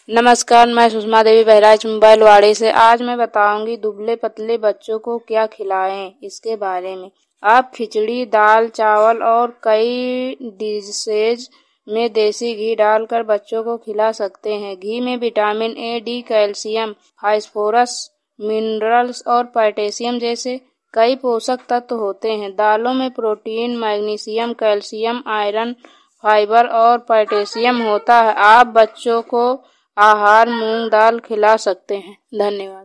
नमस्कार, मैं सुषमा देवी बहराइच मोबाइलवाड़ी से। आज मैं बताऊंगी दुबले पतले बच्चों को क्या खिलाएं इसके बारे में। आप खिचड़ी, दाल, चावल और कई डिशेज में देसी घी डालकर बच्चों को खिला सकते हैं। घी में vitamin A, D, calcium, phosphorus, minerals और पोटेशियम जैसे कई पोषक तत्व होते हैं। दालों में protein, magnesium, calcium, iron, fibre और पोटेशियम होता है। आप बच्चों को आहार मूंग दाल खिला सकते हैं। धन्यवाद।